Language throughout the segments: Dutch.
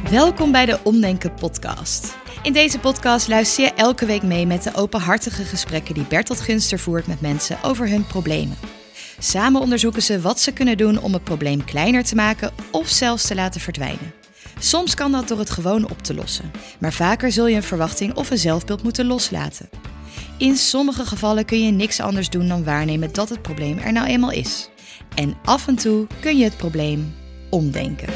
Welkom bij de Omdenken podcast. In deze podcast luister je elke week mee met de openhartige gesprekken die Bertolt Gunster voert met mensen over hun problemen. Samen onderzoeken ze wat ze kunnen doen om het probleem kleiner te maken of zelfs te laten verdwijnen. Soms kan dat door het gewoon op te lossen, maar vaker zul je een verwachting of een zelfbeeld moeten loslaten. In sommige gevallen kun je niks anders doen dan waarnemen dat het probleem er nou eenmaal is. En af en toe kun je het probleem omdenken.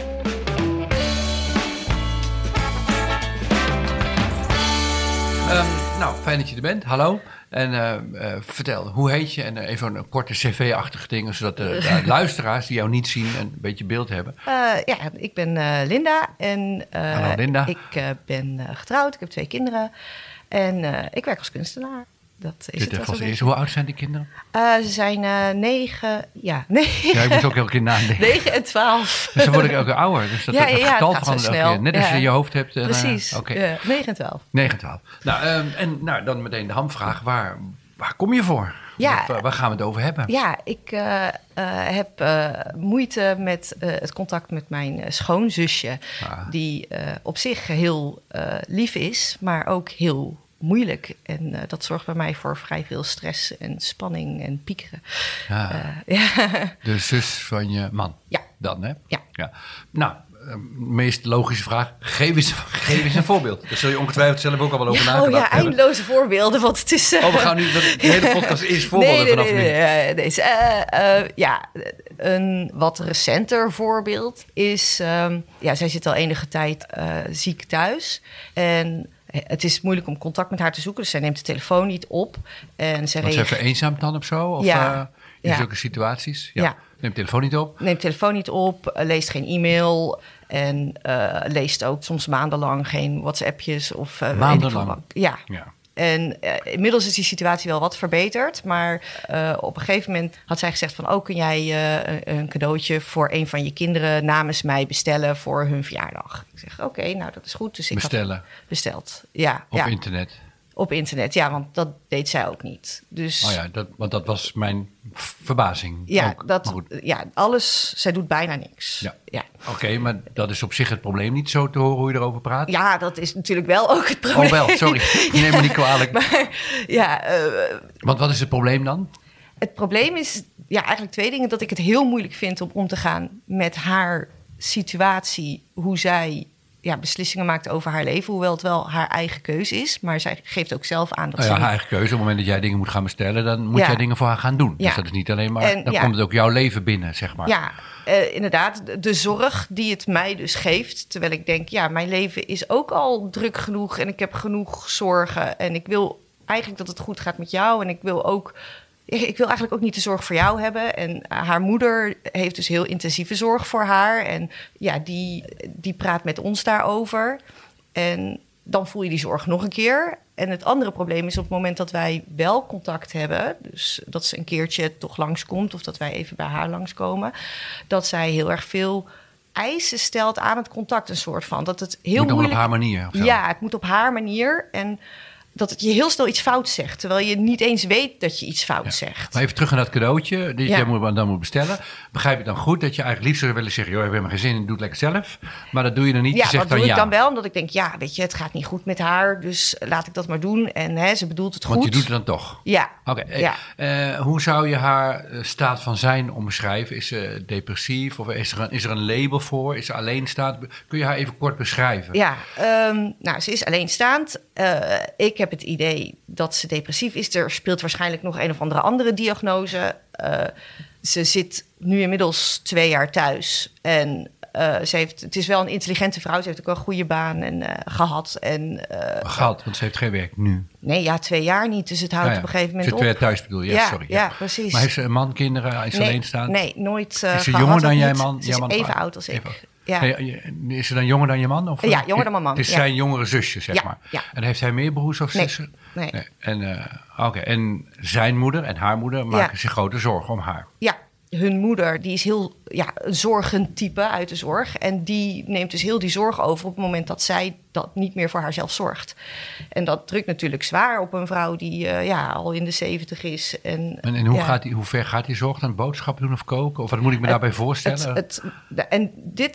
Fijn dat je er bent. Hallo. En vertel, hoe heet je? En even een korte cv-achtige dingen, zodat de luisteraars die jou niet zien een beetje beeld hebben. Ik ben Linda. En, Hallo Linda. Ik ben getrouwd, ik heb 2 kinderen. En ik werk als kunstenaar. Dat is het als eerste. Hoe oud zijn die kinderen? Ze zijn 9, Ja, ik moet ook elke keer nadenken. 9 en 12. Dus dan word ik elke keer ouder. Dus dat het getal verandert elke keer. Net als je in je hoofd hebt. Precies, 9 en 12. 9 en 12. Dan meteen de hamvraag. Waar kom je voor? Ja, waar gaan we het over hebben? Ja, ik heb moeite met het contact met mijn schoonzusje. Die op zich heel lief is, maar ook heel moeilijk. En dat zorgt bij mij voor vrij veel stress en spanning en piekeren. De zus van je man? Ja. Dan, hè? Ja. Nou, meest logische vraag. Geef eens een voorbeeld. Daar zul je ongetwijfeld zelf ook al wel over nagedacht hebben. Eindeloze voorbeelden, want het is... we gaan nu... De hele podcast is voorbeelden vanaf nu. Een wat recenter voorbeeld is... zij zit al enige tijd ziek thuis. En het is moeilijk om contact met haar te zoeken. Dus zij neemt de telefoon niet op. En ze vereenzaamd dan of zo? Of in zulke situaties? Ja. Neemt de telefoon niet op? Neemt de telefoon niet op, leest geen e-mail... en leest ook soms maandenlang geen WhatsAppjes. Maandenlang? Ja. En inmiddels is die situatie wel wat verbeterd. Maar op een gegeven moment had zij gezegd van... kun jij een cadeautje voor een van je kinderen namens mij bestellen voor hun verjaardag? Ik zeg, oké, nou dat is goed. Dus ik had besteld. Ja, op internet? Op internet, ja, want dat deed zij ook niet. Dus, want dat was mijn verbazing. Ja, alles, zij doet bijna niks. Ja. Oké, maar dat is op zich het probleem niet zo te horen hoe je erover praat? Ja, dat is natuurlijk wel ook het probleem. Oh wel, sorry, neem me niet kwalijk. Want wat is het probleem dan? Het probleem is eigenlijk 2 dingen. Dat ik het heel moeilijk vind om te gaan met haar situatie, hoe zij... beslissingen maakt over haar leven, hoewel het wel haar eigen keuze is. Maar zij geeft ook zelf aan dat ze... haar eigen keuze. Op het moment dat jij dingen moet gaan bestellen, dan moet jij dingen voor haar gaan doen. Dus dat is niet alleen maar... Dan komt het ook jouw leven binnen, zeg maar. Ja, inderdaad. De zorg die het mij dus geeft. Terwijl ik denk, mijn leven is ook al druk genoeg en ik heb genoeg zorgen. En ik wil eigenlijk dat het goed gaat met jou. En ik wil eigenlijk ook niet de zorg voor jou hebben. En haar moeder heeft dus heel intensieve zorg voor haar. En die praat met ons daarover. En dan voel je die zorg nog een keer. En het andere probleem is op het moment dat wij wel contact hebben... dus dat ze een keertje toch langskomt... of dat wij even bij haar langskomen... dat zij heel erg veel eisen stelt aan het contact. Een soort van dat het heel moeilijk... op haar manier? Of zo? Ja, het moet op haar manier. En dat je heel snel iets fout zegt... terwijl je niet eens weet dat je iets fout zegt. Maar even terug naar dat cadeautje dat jij dan moet bestellen. Begrijp je dan goed dat je eigenlijk liefst zou willen zeggen... joh, ik heb helemaal geen zin in, doe het lekker zelf. Maar dat doe je dan niet. Ja, dat doe ik dan wel, omdat ik denk... weet je, het gaat niet goed met haar, dus laat ik dat maar doen. En ze bedoelt het goed. Want je doet het dan toch? Ja. Oké. Hoe zou je haar staat van zijn omschrijven? Is ze depressief of is er een label voor? Is ze alleenstaand? Kun je haar even kort beschrijven? Ja, ze is alleenstaand. Ik heb het idee dat ze depressief is. Er speelt waarschijnlijk nog een of andere diagnose. Ze zit nu inmiddels 2 jaar thuis. En het is wel een intelligente vrouw. Ze heeft ook wel een goede baan gehad. Gehad, want ze heeft geen werk nu. Nee, 2 jaar niet. Dus het houdt op een gegeven moment op. Ze 2 jaar thuis bedoel je? Sorry. Ja, precies. Maar heeft ze een man, kinderen? Is ze alleenstaand? Nee, nooit Is ze jonger dan jij man? Ze is even oud als ik. Ja. Nee, is ze dan jonger dan je man? Of, ja, jonger dan mijn man. Het is zijn jongere zusje, zeg maar. Ja. En heeft hij meer broers of zussen? Nee. En zijn moeder en haar moeder maken zich grote zorgen om haar? Ja, hun moeder die is heel een zorgentype uit de zorg. En die neemt dus heel die zorg over op het moment dat zij dat niet meer voor haarzelf zorgt. En dat drukt natuurlijk zwaar op een vrouw die al in de 70 is. En hoe ver gaat die zorg dan? Boodschappen doen of koken? Of wat moet ik me daarbij voorstellen? En dit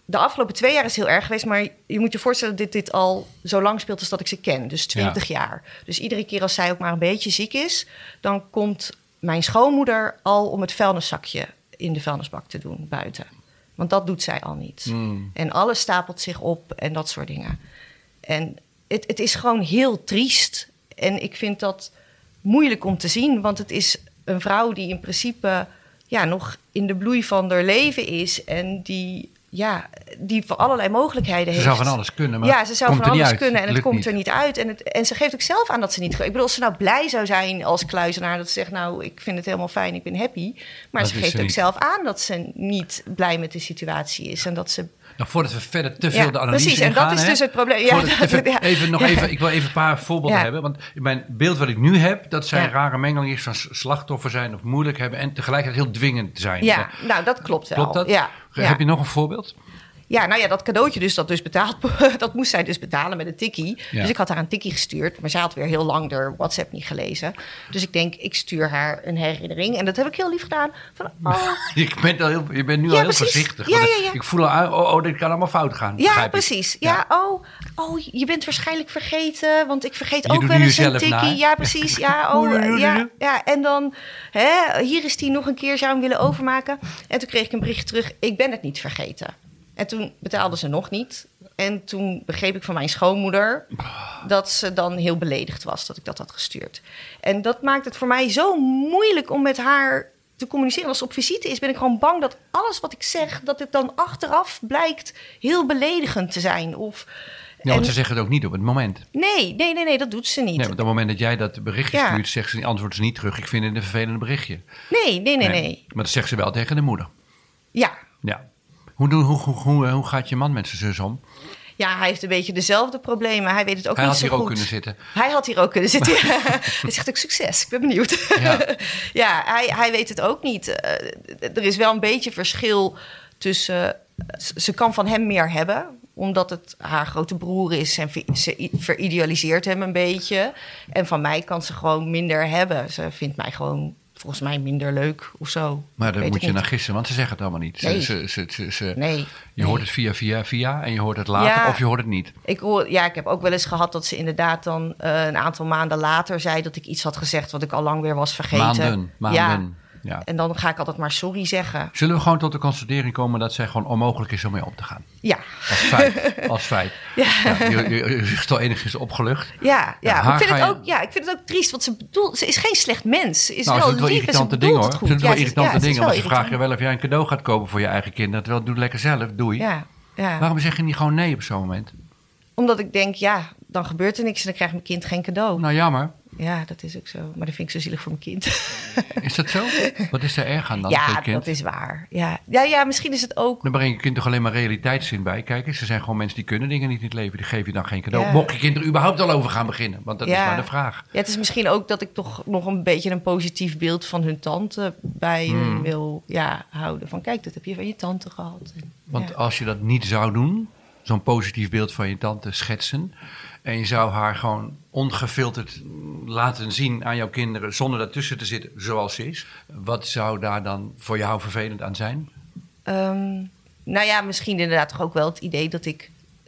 de afgelopen 2 jaar is heel erg geweest. Maar je moet je voorstellen dat dit al zo lang speelt als dat ik ze ken. Dus 20 jaar. Dus iedere keer als zij ook maar een beetje ziek is, dan komt mijn schoonmoeder al om het vuilniszakje in de vuilnisbak te doen buiten. Want dat doet zij al niet. En alles stapelt zich op en dat soort dingen. En het is gewoon heel triest. En ik vind dat moeilijk om te zien. Want het is een vrouw die in principe nog in de bloei van haar leven is. En die voor allerlei mogelijkheden heeft. Ze zou van alles kunnen, maar ze zou van alles kunnen en het komt niet. er niet uit. En ze geeft ook zelf aan dat ze niet... Ik bedoel, als ze nou blij zou zijn als kluizenaar... dat ze zegt, nou, ik vind het helemaal fijn, ik ben happy. Maar Dat ze is geeft ze ook niet. zelf aan dat ze niet blij met de situatie is. En dat ze... Nou, voordat we verder te veel de analyse precies, en ingaan, dat is hè, dus het probleem. Ik wil even een paar voorbeelden hebben. Want mijn beeld wat ik nu heb, dat zij een rare mengeling is van slachtoffer zijn of moeilijk hebben en tegelijkertijd heel dwingend zijn. Ja, nou, dat klopt wel. Klopt dat? Ja. Heb je nog een voorbeeld? Ja, nou ja, dat cadeautje dus, dat betaald, dat moest zij dus betalen met een tikkie. Ja. Dus ik had haar een tikkie gestuurd, maar zij had weer heel lang de WhatsApp niet gelezen. Dus ik denk, ik stuur haar een herinnering. En dat heb ik heel lief gedaan. Van, Je bent nu al heel precies. voorzichtig. Ja. Ik voel al, dit kan allemaal fout gaan. Ja, precies. Ja, je bent waarschijnlijk vergeten, want ik vergeet Je ook doet wel nu eens een jezelf tikkie. na. Ja, precies. Ja. En dan, hier is die nog een keer, zou hem willen overmaken. En toen kreeg ik een bericht terug, ik ben het niet vergeten. En toen betaalde ze nog niet. En toen begreep ik van mijn schoonmoeder dat ze dan heel beledigd was dat ik dat had gestuurd. En dat maakt het voor mij zo moeilijk om met haar te communiceren. Als ze op visite is, ben ik gewoon bang dat alles wat ik zeg, dat het dan achteraf blijkt heel beledigend te zijn. Want ze zeggen het ook niet op het moment. Nee, dat doet ze niet. Nee, want op het moment dat jij dat berichtje stuurt, zegt ze, antwoordt ze niet terug. Ik vind het een vervelend berichtje. Nee. Maar dat zegt ze wel tegen de moeder. Ja. Hoe gaat je man met zijn zus om? Ja, hij heeft een beetje dezelfde problemen. Hij weet het ook niet zo goed. Hij had hier ook kunnen zitten. Hij had hier ook kunnen zitten. Hij zegt ook succes. Ik ben benieuwd. Ja, hij weet het ook niet. Er is wel een beetje verschil tussen... Ze kan van hem meer hebben, omdat het haar grote broer is. En ze veridealiseert hem een beetje. En van mij kan ze gewoon minder hebben. Ze vindt mij gewoon... volgens mij minder leuk of zo. Maar daar moet je naar gissen, want ze zeggen het allemaal niet. Nee. Je hoort het via en je hoort het later of je hoort het niet. Ik heb ook wel eens gehad dat ze inderdaad dan een aantal maanden later zei dat ik iets had gezegd wat ik al lang weer was vergeten. Maanden. Ja. En dan ga ik altijd maar sorry zeggen. Zullen we gewoon tot de constatering komen dat zij gewoon onmogelijk is om mee om te gaan? Ja. Als feit. Ja. Je is toch enigszins opgelucht. Ja. Ik vind het ook triest, want ze is geen slecht mens. Ze is wel lief irritante dingen, hoor. Goed. Het zijn wel irritante dingen, want ze irritant. vragen je wel of jij een cadeau gaat kopen voor je eigen kinderen. Terwijl, doe het lekker zelf, doei. Ja. Waarom zeg je niet gewoon nee op zo'n moment? Omdat ik denk, dan gebeurt er niks en dan krijgt mijn kind geen cadeau. Nou, jammer. Ja, dat is ook zo. Maar dat vind ik zo zielig voor mijn kind. Is dat zo? Wat is er erg aan dan voor je kind? Dat is waar. Ja, misschien is het ook... Dan breng je kind toch alleen maar realiteitszin bij. Kijk eens, er zijn gewoon mensen die kunnen dingen niet in het leven. Die geef je dan geen cadeau. Ja. Mocht je kind er überhaupt al over gaan beginnen? Want dat is maar de vraag. Ja, het is misschien ook dat ik toch nog een beetje een positief beeld van hun tante bij hun wil houden. Van kijk, dat heb je van je tante gehad. Want als je dat niet zou doen, zo'n positief beeld van je tante schetsen... en je zou haar gewoon ongefilterd laten zien aan jouw kinderen... zonder daartussen te zitten zoals ze is... wat zou daar dan voor jou vervelend aan zijn? Nou ja, misschien inderdaad toch ook wel het idee dat ik...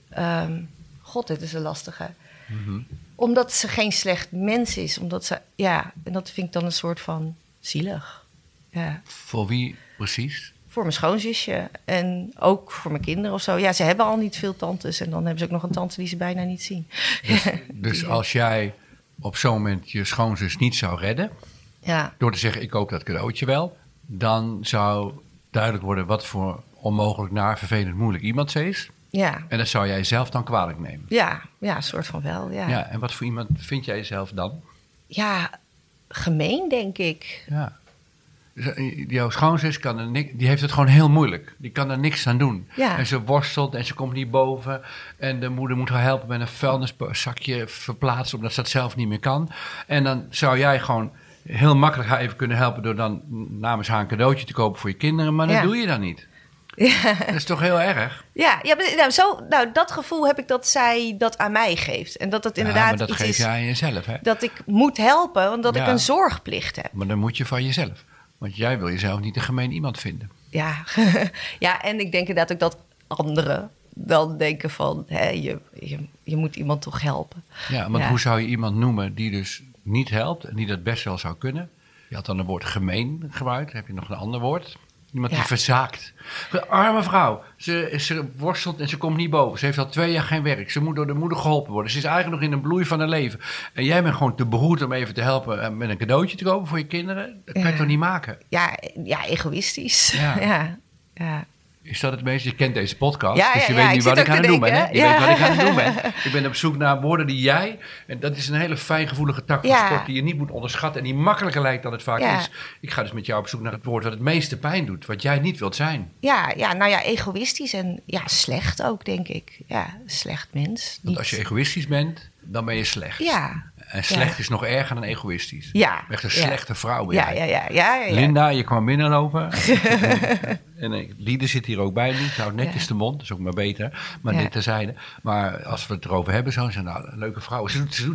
God, dit is een lastige. Mm-hmm. Omdat ze geen slecht mens is. Omdat ze, en dat vind ik dan een soort van zielig. Ja. Voor wie precies? Voor mijn schoonzusje en ook voor mijn kinderen of zo. Ja, ze hebben al niet veel tantes. En dan hebben ze ook nog een tante die ze bijna niet zien. Dus als jij op zo'n moment je schoonzus niet zou redden... door te zeggen, ik koop dat cadeautje wel... dan zou duidelijk worden wat voor onmogelijk naar vervelend moeilijk iemand ze is. Ja. En dat zou jij zelf dan kwalijk nemen. Ja, een soort van wel, Ja, en wat voor iemand vind jij jezelf dan? Ja, gemeen, denk ik. Ja. Jouw schoonzus die heeft het gewoon heel moeilijk. Die kan er niks aan doen. Ja. En ze worstelt en ze komt niet boven. En de moeder moet haar helpen met een vuilniszakje verplaatsen... omdat ze dat zelf niet meer kan. En dan zou jij gewoon heel makkelijk haar even kunnen helpen... door dan namens haar een cadeautje te kopen voor je kinderen. Maar dat doe je dan niet. Ja. Dat is toch heel erg? Ja, dat gevoel heb ik dat zij dat aan mij geeft. En dat het inderdaad maar dat iets geef is jij aan jezelf, hè? dat ik moet helpen, omdat ik een zorgplicht heb. Maar dan moet je van jezelf. Want jij wil jezelf niet een gemeen iemand vinden. Ja, en ik denk inderdaad ook dat anderen dan denken van, je moet iemand toch helpen. Ja, want hoe zou je iemand noemen die dus niet helpt en die dat best wel zou kunnen? Je had dan het woord gemeen gebruikt. Heb je nog een ander woord? Iemand die verzaakt. Een arme vrouw. Ze worstelt en ze komt niet boven. Ze heeft al 2 jaar geen werk. Ze moet door de moeder geholpen worden. Ze is eigenlijk nog in een bloei van haar leven. En jij bent gewoon te beroerd om even te helpen met een cadeautje te kopen voor je kinderen. Dat kan je toch niet maken? Ja, egoïstisch. Ja. Is dat het meest? Je kent deze podcast, Ja, dus je weet nu wat ik aan het doen ben. Je weet wat ik aan het doen ben. Ik ben op zoek naar woorden die jij... En dat is een hele fijngevoelige tak van sport die je niet moet onderschatten. En die makkelijker lijkt dan het vaak is. Ik ga dus met jou op zoek naar het woord wat het meeste pijn doet. Wat jij niet wilt zijn. Ja, egoïstisch en slecht ook, denk ik. Ja, slecht mens. Want als je egoïstisch bent, dan ben je slecht. Ja. En slecht is nog erger dan egoïstisch. Ja. Echt een slechte vrouw. Ja. Linda, je kwam binnenlopen. en Liede zit hier ook bij me. Nou, netjes de mond, dat is ook maar beter. Maar dit terzijde. Maar als we het erover hebben, zo zijn nou, een leuke vrouw.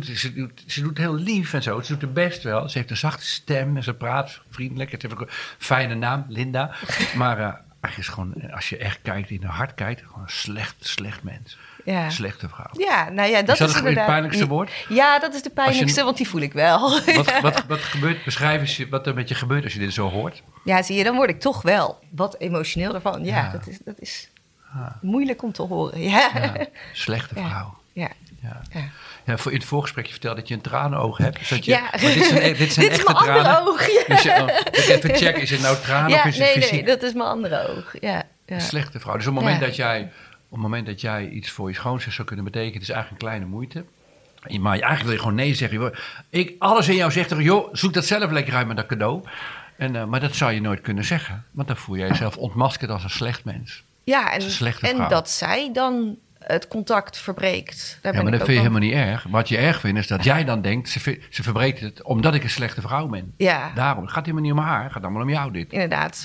Ze doet heel lief en zo. Ze doet het best wel. Ze heeft een zachte stem en ze praat vriendelijk. Het heeft ook een fijne naam, Linda. Maar eigenlijk is gewoon, als je echt kijkt, in haar hart kijkt, gewoon een slecht mens. Ja. Slechte vrouw. Ja, nou ja, dat is het pijnlijkste woord? Ja, dat is de pijnlijkste, want die voel ik wel. Wat gebeurt? Beschrijf eens wat er met je gebeurt als je dit zo hoort. Ja, zie je, dan word ik toch wel wat emotioneel ervan. Ja. Dat is moeilijk om te horen. Ja. Slechte vrouw. Ja. Ja, in het voorgesprekje vertelde dat je een tranenoog hebt. Dus dat maar dit is een echte mijn andere oog. Ja. Dus even checken, is het nou tranen of is het fysiek? Nee, dat is mijn andere oog. Ja. Slechte vrouw. Dus op het moment dat jij iets voor je schoonzus zou kunnen betekenen, het is eigenlijk een kleine moeite. Maar eigenlijk wil je gewoon nee zeggen. Alles in jou zegt toch, joh, zoek dat zelf lekker uit met dat cadeau. Maar dat zou je nooit kunnen zeggen. Want dan voel jij jezelf ontmaskerd als een slecht mens. Ja, en dat zij dan het contact verbreekt. Maar dat vind je helemaal niet erg. Wat je erg vindt is dat jij dan denkt, ze verbreekt het omdat ik een slechte vrouw ben. Ja. Daarom, het gaat helemaal niet om haar, het gaat allemaal om jou dit. Inderdaad,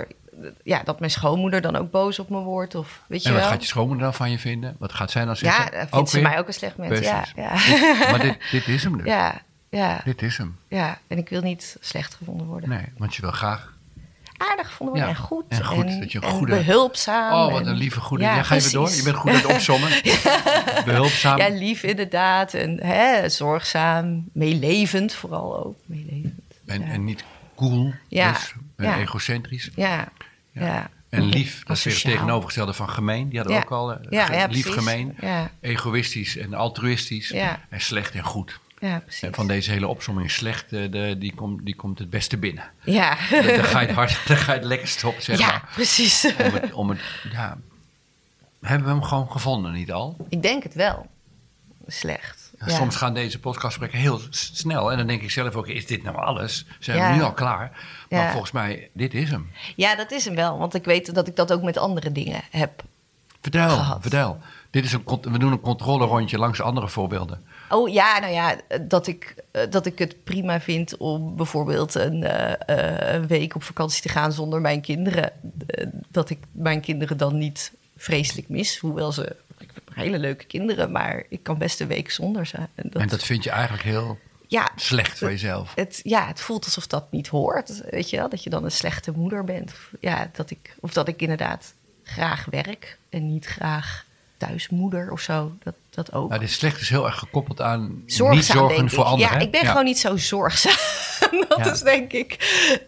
dat mijn schoonmoeder dan ook boos op me wordt. Of, weet je en wat wel? gaat je schoonmoeder dan van je vinden? Wat gaat zij dan zeggen? Ja, dan vindt ze mij ook een slecht mens. Ja. Maar dit is hem dus. Ja. Dit is hem. Ja, en ik wil niet slecht gevonden worden. Nee, want je wil graag aardig gevonden worden en goed. Dat je een behulpzaam. Oh, wat een lieve goede. Ja, ga even door. Je bent goed aan het opzommen. Behulpzaam. Ja, lief inderdaad. En zorgzaam. Meelevend vooral ook. Meelevend. En niet cool. Dus, egocentrisch. Ja. En lief, dat is weer het tegenovergestelde van gemeen. Die hadden we ook al. Lief, gemeen. Ja. Egoïstisch en altruïstisch. Ja. En slecht en goed. Ja, precies. En van deze hele opsomming slecht, die komt het beste binnen. Ja. Dan ga je het lekkerst op, zeg maar. Ja, precies. Hebben we hem gewoon gevonden, niet al? Ik denk het wel. Slecht. Ja, soms gaan deze podcastgesprekken heel snel. En dan denk ik zelf ook, is dit nou alles? Zijn we nu al klaar? Maar volgens mij, dit is hem. Ja, dat is hem wel. Want ik weet dat ik dat ook met andere dingen heb gehad. Vertel. We doen een controlerondje langs andere voorbeelden. Oh ja, nou ja, dat ik het prima vind om bijvoorbeeld een week op vakantie te gaan zonder mijn kinderen. Dat ik mijn kinderen dan niet vreselijk mis. Hoewel ik heb hele leuke kinderen, maar ik kan best een week zonder zijn. En dat vind je eigenlijk heel slecht voor jezelf. Het voelt alsof dat niet hoort. Weet je wel? Dat je dan een slechte moeder bent. Dat ik inderdaad graag werk en niet graag thuismoeder of zo. Dat ook. Nou, dit slecht is heel erg gekoppeld aan zorgzaam, niet zorgen voor anderen. Ja, ik ben gewoon niet zo zorgzaam. Dat is denk ik...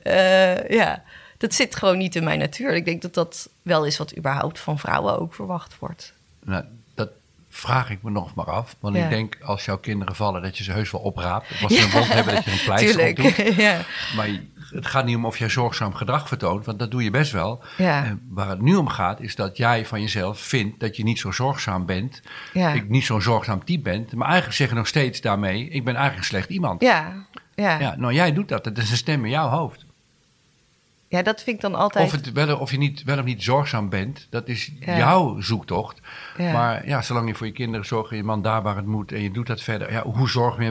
dat zit gewoon niet in mijn natuur. Ik denk dat dat wel is wat überhaupt van vrouwen ook verwacht wordt. Nou, dat vraag ik me nog maar af. Want ik denk, als jouw kinderen vallen, dat je ze heus wel opraapt. Of als ze een wond hebben, dat je een pleister op doet. Ja. Maar het gaat niet om of jij zorgzaam gedrag vertoont, want dat doe je best wel. Ja. Waar het nu om gaat, is dat jij van jezelf vindt dat je niet zo zorgzaam bent. Ja. Ik niet zo'n zorgzaam type bent. Maar eigenlijk zeg je nog steeds daarmee, ik ben eigenlijk een slecht iemand. Ja. Nou, jij doet dat. Dat is een stem in jouw hoofd. Ja, dat vind ik dan altijd... Of je wel of niet zorgzaam bent, dat is jouw zoektocht. Ja. Maar zolang je voor je kinderen zorgt, je man daar waar het moet en je doet dat verder. Ja, hoe zorg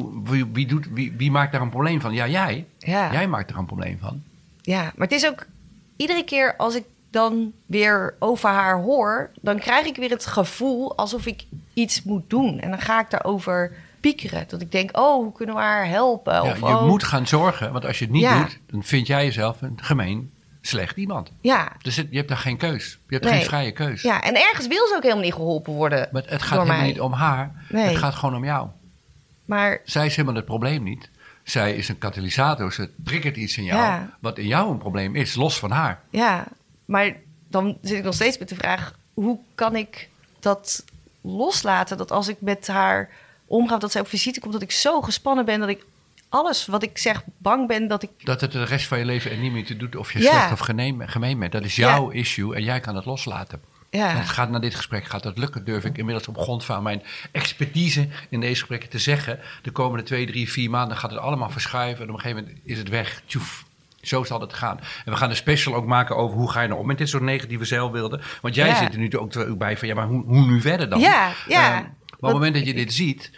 je? Wie maakt daar een probleem van? Ja, jij. Ja. Jij maakt er een probleem van. Ja, maar het is ook iedere keer als ik dan weer over haar hoor, dan krijg ik weer het gevoel alsof ik iets moet doen. En dan ga ik daarover piekeren. Dat ik denk, hoe kunnen we haar helpen? Ja, je moet gaan zorgen, want als je het niet doet, dan vind jij jezelf een gemeen, slecht iemand. Ja. Dus je hebt daar geen keus. Je hebt Nee. geen vrije keus. Ja, en ergens wil ze ook helemaal niet geholpen worden. Maar het gaat door helemaal mij. niet om haar. Nee. Het gaat gewoon om jou. Maar Zij is helemaal het probleem niet. Zij is een katalysator. Ze triggert iets in jou. Ja. Wat in jou een probleem is, los van haar. ja, maar dan zit ik nog steeds met de vraag... hoe kan ik dat loslaten? Dat als ik met haar omga, dat zij op visite komt... dat ik zo gespannen ben dat ik alles wat ik zeg bang ben dat ik... Dat het de rest van je leven er niet meer toe doet of je Ja. slecht of gemeen bent. Dat is jouw issue en jij kan het loslaten. Ja. En het gaat na dit gesprek gaat dat lukken, durf ik inmiddels op grond van mijn expertise in deze gesprekken te zeggen. De komende 2, 3, 4 maanden gaat het allemaal verschuiven en op een gegeven moment is het weg. Tjoef. Zo zal het gaan. En we gaan een special ook maken over hoe ga je nou om met dit soort negatieve zelfbeelden. Want jij zit er nu ook bij van, ja, maar hoe nu verder dan? Ja. Maar op het moment dat je dit ziet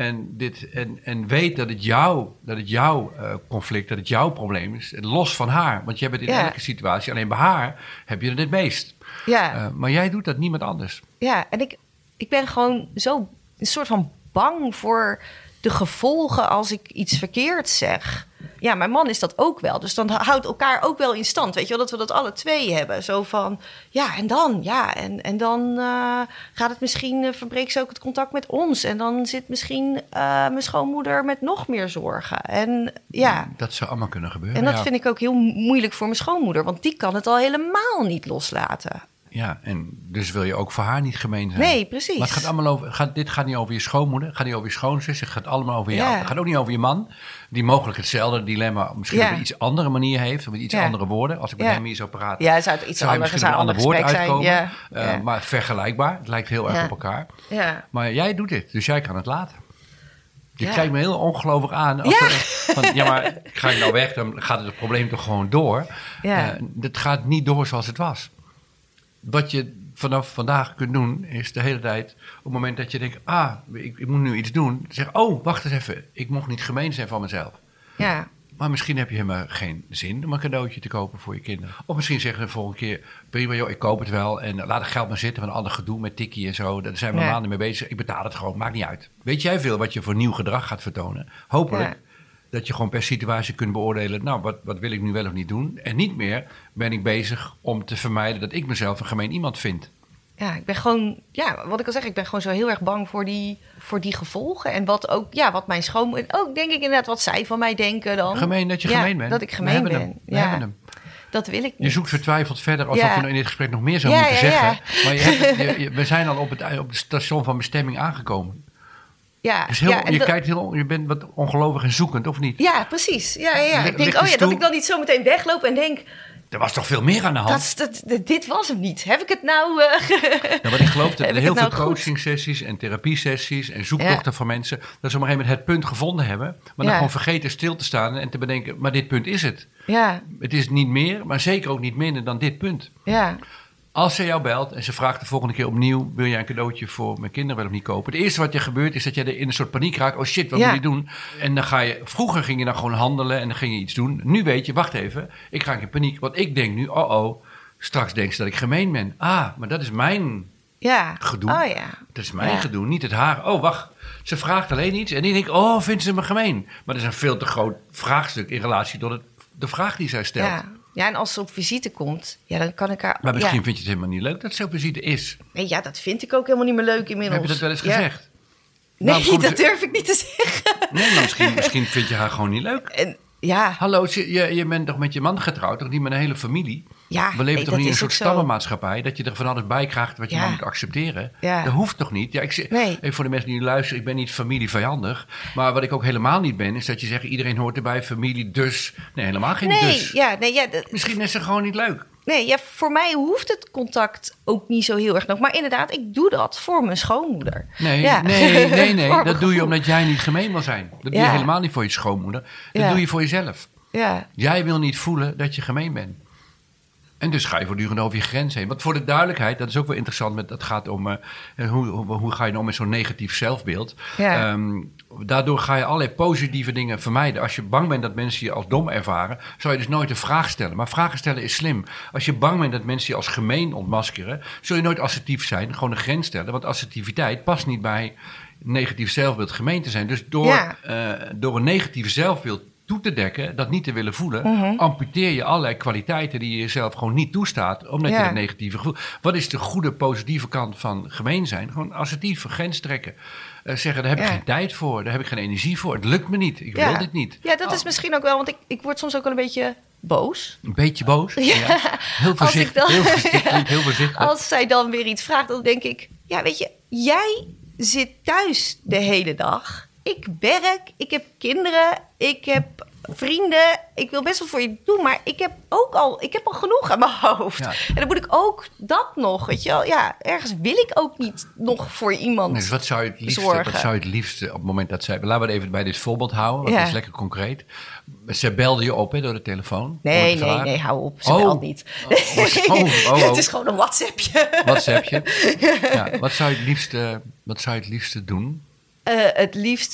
en weet dat het jouw conflict, dat het jouw probleem is, los van haar. Want jij bent in elke situatie, alleen bij haar heb je het het meest. Ja. Maar jij doet dat niemand anders. Ja, en ik ben gewoon zo een soort van bang voor de gevolgen als ik iets verkeerds zeg. Ja, mijn man is dat ook wel. Dus dan houdt elkaar ook wel in stand. Weet je wel, dat we dat alle twee hebben. Zo van, ja, en dan? Ja, en dan gaat het misschien... verbreekt ze ook het contact met ons. En dan zit misschien mijn schoonmoeder met nog meer zorgen. En ja... Dat zou allemaal kunnen gebeuren. En dat vind ik ook heel moeilijk voor mijn schoonmoeder. Want die kan het al helemaal niet loslaten. Ja, en dus wil je ook voor haar niet gemeen zijn. Nee, precies. Maar het gaat allemaal over... Dit gaat niet over je schoonmoeder, het gaat niet over je schoonzus, het gaat allemaal over jou. Ja. Het gaat ook niet over je man, die mogelijk hetzelfde dilemma misschien op een iets andere manier heeft, met iets andere woorden. Als ik met hem hier zou praten, ja, zou het iets anders misschien een ander woord uitkomen. Zijn. Maar vergelijkbaar, het lijkt heel erg op elkaar. Ja. Maar jij doet dit, dus jij kan het laten. Je kijkt me heel ongelovig aan. Maar ga ik nou weg, dan gaat het probleem toch gewoon door. Ja. Het gaat niet door zoals het was. Wat je vanaf vandaag kunt doen, is de hele tijd... op het moment dat je denkt, ik moet nu iets doen... zeg, wacht eens even, ik mocht niet gemeen zijn van mezelf. Ja. Maar misschien heb je helemaal geen zin om een cadeautje te kopen voor je kinderen. Of misschien zeggen ze de volgende keer... prima joh, ik koop het wel en laat het geld maar zitten... van ander gedoe met tikkie en zo, daar zijn we maanden mee bezig. Ik betaal het gewoon, maakt niet uit. Weet jij veel wat je voor nieuw gedrag gaat vertonen? Hopelijk dat je gewoon per situatie kunt beoordelen... nou, wat wil ik nu wel of niet doen? En niet meer ben ik bezig om te vermijden... dat ik mezelf een gemeen iemand vind. Ja, ik ben gewoon... Ja, wat ik al zeg, ik ben gewoon zo heel erg bang voor die gevolgen. En wat ook, wat mijn schoonmoeder... Ook denk ik inderdaad wat zij van mij denken dan. Gemeen dat je gemeen bent. Dat ik gemeen ben. We hebben hem. Dat wil ik niet. Je zoekt vertwijfeld verder alsof je in dit gesprek nog meer zou moeten zeggen. Ja. Maar we zijn al op het station van bestemming aangekomen. Ja, dus je bent wat ongelovig en zoekend, of niet? Ja, precies. Ja. Ik denk, dat ik dan niet zo meteen wegloop en denk... Er was toch veel meer aan de hand? Dit was hem niet. Heb ik het nou... Want ik geloof dat er heel veel coaching-sessies en therapiesessies... en zoektochten van mensen... dat ze op een gegeven moment het punt gevonden hebben... maar dan gewoon vergeten stil te staan en te bedenken... maar dit punt is het. Ja. Het is niet meer, maar zeker ook niet minder dan dit punt. Ja. Als ze jou belt en ze vraagt de volgende keer opnieuw... wil jij een cadeautje voor mijn kinderen wel of niet kopen? Het eerste wat er gebeurt is dat je er in een soort paniek raakt. Oh shit, wat moet ik doen? En dan vroeger ging je dan gewoon handelen en dan ging je iets doen. Nu weet je, wacht even, ik raak in paniek. Want ik denk nu, straks denkt ze dat ik gemeen ben. Maar dat is mijn gedoe. Oh ja. Dat is mijn gedoe, niet het haar. Oh, wacht, ze vraagt alleen iets en ik denk, vindt ze me gemeen? Maar dat is een veel te groot vraagstuk in relatie tot de vraag die zij stelt. Ja, en als ze op visite komt, dan kan ik haar... Maar misschien vind je het helemaal niet leuk dat ze op visite is. Nee, dat vind ik ook helemaal niet meer leuk inmiddels. Heb je dat wel eens gezegd? Nee, dat durf ik niet te zeggen. Nee, maar misschien vind je haar gewoon niet leuk. En, hallo, je bent toch met je man getrouwd, toch niet met een hele familie? Ja, we leven toch niet in een soort stammenmaatschappij... dat je er van alles bij krijgt wat je man moet accepteren? Dat hoeft toch niet? Even voor de mensen die luisteren, ik ben niet familievijandig... maar wat ik ook helemaal niet ben, is dat je zegt... iedereen hoort erbij, familie, dus... Nee, helemaal geen dus. Misschien is ze gewoon niet leuk. Nee, voor mij hoeft het contact ook niet zo heel erg nog. Maar inderdaad, ik doe dat voor mijn schoonmoeder. Nee. Dat doe je omdat jij niet gemeen wil zijn. Dat doe je helemaal niet voor je schoonmoeder. Dat doe je voor jezelf. Ja. Jij wil niet voelen dat je gemeen bent. En dus ga je voortdurend over je grens heen. Want voor de duidelijkheid, dat is ook wel interessant... dat gaat om hoe ga je om met zo'n negatief zelfbeeld. Ja. Daardoor ga je allerlei positieve dingen vermijden. Als je bang bent dat mensen je als dom ervaren... zou je dus nooit een vraag stellen. Maar vragen stellen is slim. Als je bang bent dat mensen je als gemeen ontmaskeren... zul je nooit assertief zijn, gewoon een grens stellen. Want assertiviteit past niet bij negatief zelfbeeld gemeen te zijn. Dus door een negatief zelfbeeld toe te dekken, dat niet te willen voelen, amputeer je allerlei kwaliteiten die je jezelf gewoon niet toestaat, omdat je dat negatieve gevoel... Wat is de goede, positieve kant van gemeen zijn? Gewoon assertief, grens trekken. Zeggen, daar heb ik geen tijd voor, daar heb ik geen energie voor. Het lukt me niet, ik wil dit niet. Ja, dat is misschien ook wel, want ik word soms ook wel een beetje boos. Een beetje boos? Ja. Heel voorzichtig. Heel voorzichtig. Als zij dan weer iets vraagt, dan denk ik... Ja, weet je, jij zit thuis de hele dag. Ik werk, ik heb kinderen, ik heb vrienden. Ik wil best wel voor je doen, maar ik heb al genoeg aan mijn hoofd. Ja. En dan moet ik ook dat nog, weet je wel. Ja, ergens wil ik ook niet nog voor iemand dus wat zou je het liefste op het moment dat zij... Laten we het even bij dit voorbeeld houden, want dat is lekker concreet. Ze belde je op door de telefoon? Nee, hou op. Ze belt niet. Het is gewoon een WhatsAppje. Ja, wat zou je het liefste doen? Het liefst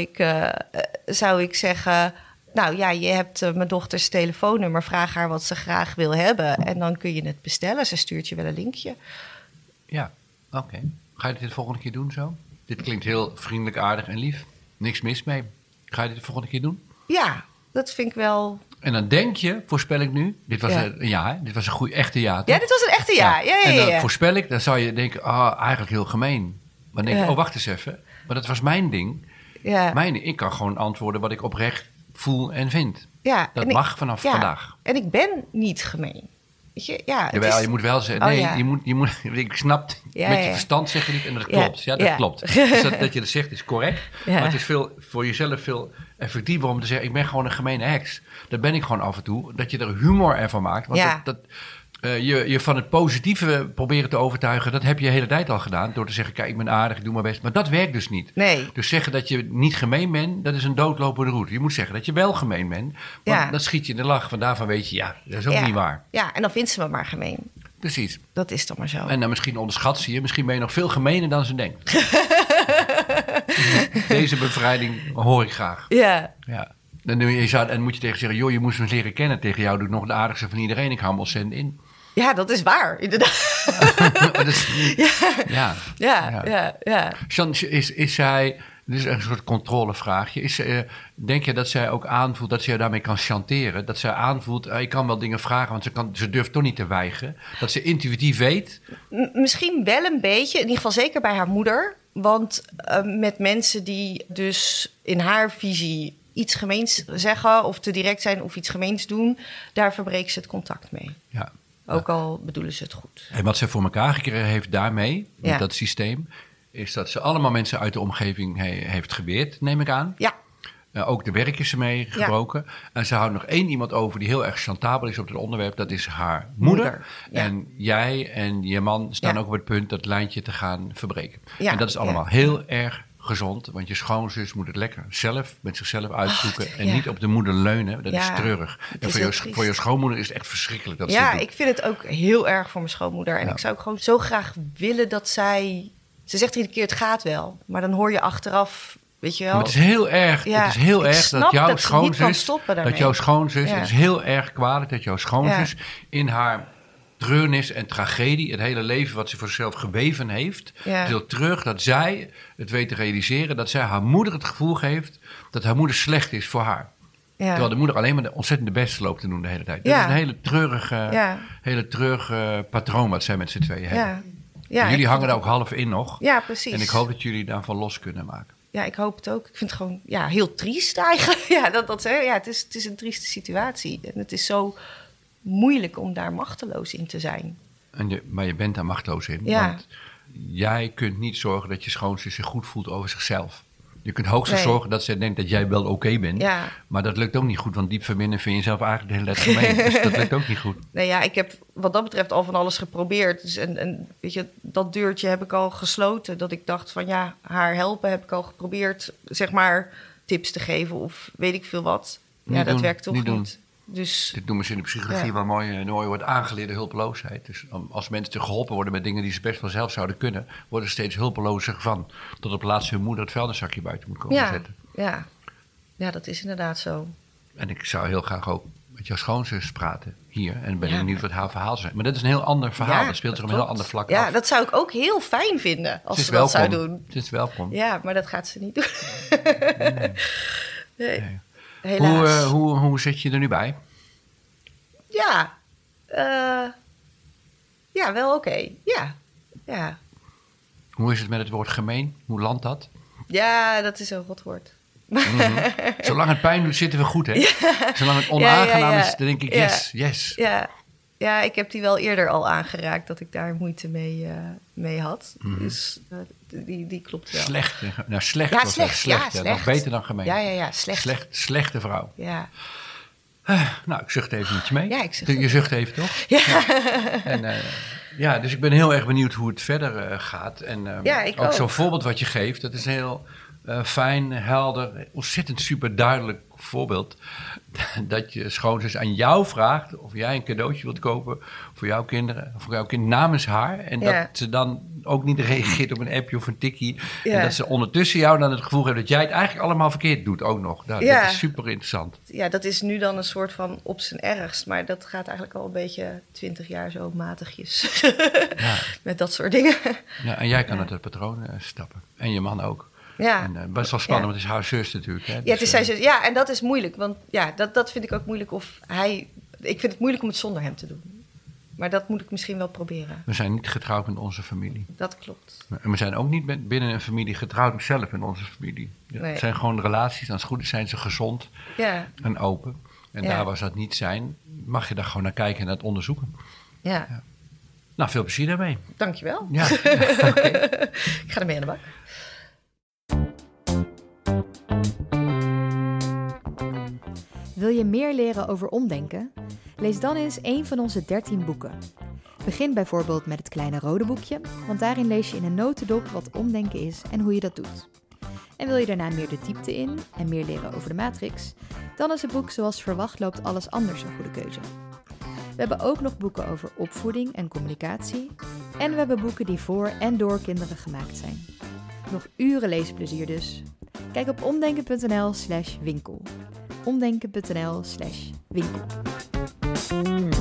zou ik zeggen... Nou ja, je hebt mijn dochters telefoonnummer. Vraag haar wat ze graag wil hebben. En dan kun je het bestellen. Ze stuurt je wel een linkje. Ja, oké. Ga je dit de volgende keer doen zo? Dit klinkt heel vriendelijk, aardig en lief. Niks mis mee. Ga je dit de volgende keer doen? Ja, dat vind ik wel... En dan denk je, voorspel ik nu... Dit was een ja, hè? Dit was een goede echte ja, toch? Ja, dit was een echte ja. Ja. En dan voorspel ik, dan zou je denken... eigenlijk heel gemeen. Maar dan denk je, wacht eens even. Maar dat was mijn ding. Ja. Ik kan gewoon antwoorden wat ik oprecht voel en vind. Ja, dat mag vanaf vandaag. En ik ben niet gemeen. Weet je, je moet wel zeggen... je moet, ik snap, met je verstand zeg je niet... en dat klopt. Ja, dat klopt. Dus dat je dat zegt is correct. Ja. Maar het is voor jezelf veel effectiever om te zeggen... ik ben gewoon een gemene heks. Dat ben ik gewoon af en toe. Dat je er humor ervan maakt. Want je van het positieve proberen te overtuigen... dat heb je de hele tijd al gedaan. Door te zeggen, kijk, ik ben aardig, ik doe mijn best. Maar dat werkt dus niet. Nee. Dus zeggen dat je niet gemeen bent... dat is een doodlopende route. Je moet zeggen dat je wel gemeen bent. Want dan schiet je in de lach. Van daarvan weet je, dat is ook niet waar. Ja, en dan vindt ze me maar gemeen. Precies. Dat is dan maar zo. En dan misschien onderschat ze je. Misschien ben je nog veel gemener dan ze denkt. Deze bevrijding hoor ik graag. Ja. En moet je tegen zeggen... joh, je moest me leren kennen. Tegen jou doe ik nog de aardigste van iedereen. Ik hou me ontzettend in. Ja, dat is waar, inderdaad. Jean, is zij... Dit is een soort controlevraagje. Denk je dat zij ook aanvoelt dat ze je daarmee kan chanteren? Dat zij aanvoelt, ik kan wel dingen vragen, want ze durft toch niet te weigeren. Dat ze intuïtief weet? Misschien wel een beetje, in ieder geval zeker bij haar moeder. Want met mensen die dus in haar visie iets gemeens zeggen... of te direct zijn of iets gemeens doen... daar verbreekt ze het contact mee. Ja. Ook al bedoelen ze het goed. En wat zij voor elkaar gekregen heeft daarmee, met dat systeem... is dat ze allemaal mensen uit de omgeving heeft geweerd, neem ik aan. Ja. Ook de werk is ermee gebroken. Ja. En ze houdt nog één iemand over die heel erg chantabel is op het onderwerp. Dat is haar moeder. Ja. En jij en je man staan ook op het punt dat lijntje te gaan verbreken. Ja. En dat is allemaal heel erg gezond. Want je schoonzus moet het lekker zelf met zichzelf uitzoeken. En niet op de moeder leunen. Dat is treurig. En voor je schoonmoeder is het echt verschrikkelijk dat ze het doet. Ik vind het ook heel erg voor mijn schoonmoeder. En ik zou ook gewoon zo graag willen dat zij... Ze zegt iedere keer, het gaat wel. Maar dan hoor je achteraf, weet je wel... Maar het is heel erg, het is heel erg dat jouw schoonzus... Dat jouw schoonzus, het is heel erg kwalijk dat jouw schoonzus... in haar treurnis en tragedie... het hele leven wat ze voor zichzelf geweven heeft... heel terug dat zij het weet te realiseren... dat zij haar moeder het gevoel geeft... dat haar moeder slecht is voor haar. Ja. Terwijl de moeder alleen maar de ontzettende beste loopt te doen de hele tijd. Dat is een hele treurige patroon wat zij met z'n tweeën hebben. Ja, jullie hangen daar ook half in nog. Ja, precies. En ik hoop dat jullie daarvan los kunnen maken. Ja, ik hoop het ook. Ik vind het gewoon heel triest eigenlijk. Het is een trieste situatie. En het is zo moeilijk om daar machteloos in te zijn. Maar je bent daar machteloos in. Ja. Want jij kunt niet zorgen dat je schoonzus zich goed voelt over zichzelf. Je kunt hoogstens zorgen dat ze denkt dat jij wel oké bent. Ja. Maar dat lukt ook niet goed, want diep verbinden vind je jezelf eigenlijk heel net gemeen. Dus dat lukt ook niet goed. Ik heb wat dat betreft al van alles geprobeerd. Dus en weet je, dat deurtje heb ik al gesloten. Dat ik dacht van haar helpen heb ik al geprobeerd, zeg maar, tips te geven of weet ik veel wat. Dat werkt toch niet. Dus, dit noemen ze in de psychologie wel mooi wordt aangeleerde hulpeloosheid. Dus als mensen geholpen worden met dingen die ze best wel zelf zouden kunnen... worden ze steeds hulpelozer van. Tot op het laatst hun moeder het vuilniszakje buiten moet komen zetten. Ja, dat is inderdaad zo. En ik zou heel graag ook met jouw schoonzus praten hier. En ben benieuwd wat haar verhaal zijn. Maar dat is een heel ander verhaal. Dat speelt zich op een heel ander vlak af. Ja, dat zou ik ook heel fijn vinden als ze dat zou doen. Het is welkom. Ja, maar dat gaat ze niet doen. Nee. helaas. Hoe zit je er nu bij? Ja, wel oké. Ja. Hoe is het met het woord gemeen? Hoe landt dat? Ja, dat is een rotwoord. Zolang het pijn doet, zitten we goed, hè? Zolang het onaangenaam is, dan denk ik, yes. Ja, ik heb die wel eerder al aangeraakt, dat ik daar moeite mee had. Dus die klopt wel. Slecht. Nou, slecht Ja, was slecht. dat. Ja, slecht. Nog beter dan gemeen. Ja, slecht. Slechte vrouw. Ja. Nou, ik zucht even met je mee. Ja, ik zucht Je zucht even, toch? Ja. Dus ik ben heel erg benieuwd hoe het verder gaat. En ik ook zo'n ook. voorbeeld wat je geeft, dat is heel fijn, helder, ontzettend super duidelijk voorbeeld. Dat je schoonzus aan jou vraagt of jij een cadeautje wilt kopen voor jouw kinderen, voor jouw kind namens haar. En dat ze dan ook niet reageert op een appje of een tikkie. Ja. En dat ze ondertussen jou dan het gevoel heeft dat jij het eigenlijk allemaal verkeerd doet ook nog. Nou, dat is super interessant. Ja, dat is nu dan een soort van op zijn ergst. Maar dat gaat eigenlijk al een beetje 20 jaar zo matigjes. Met dat soort dingen. Ja, en jij kan uit het patroon stappen. En je man ook. Ja. En best wel spannend, want het is haar zus natuurlijk. Hè? Ja, het is zijn zus. Ja, en dat is moeilijk. Want dat vind ik ook moeilijk of hij... Ik vind het moeilijk om het zonder hem te doen. Maar dat moet ik misschien wel proberen. We zijn niet getrouwd met onze familie. Dat klopt. En we zijn ook niet binnen een familie getrouwd zelf in onze familie. Ja, Nee. Het zijn gewoon relaties. Als het goed is zijn ze gezond en open. En daar waar ze dat niet zijn, mag je daar gewoon naar kijken en het onderzoeken. Ja. Nou, veel plezier daarmee. Dankjewel. Ja, okay. Ik ga ermee aan de bak. Wil je meer leren over omdenken? Lees dan eens een van onze 13 boeken. Begin bijvoorbeeld met het kleine rode boekje, want daarin lees je in een notendop wat omdenken is en hoe je dat doet. En wil je daarna meer de diepte in en meer leren over de matrix? Dan is het boek Zoals verwacht loopt alles anders een goede keuze. We hebben ook nog boeken over opvoeding en communicatie. En we hebben boeken die voor en door kinderen gemaakt zijn. Nog uren leesplezier dus. Kijk op omdenken.nl/winkel. omdenken.nl/winkel.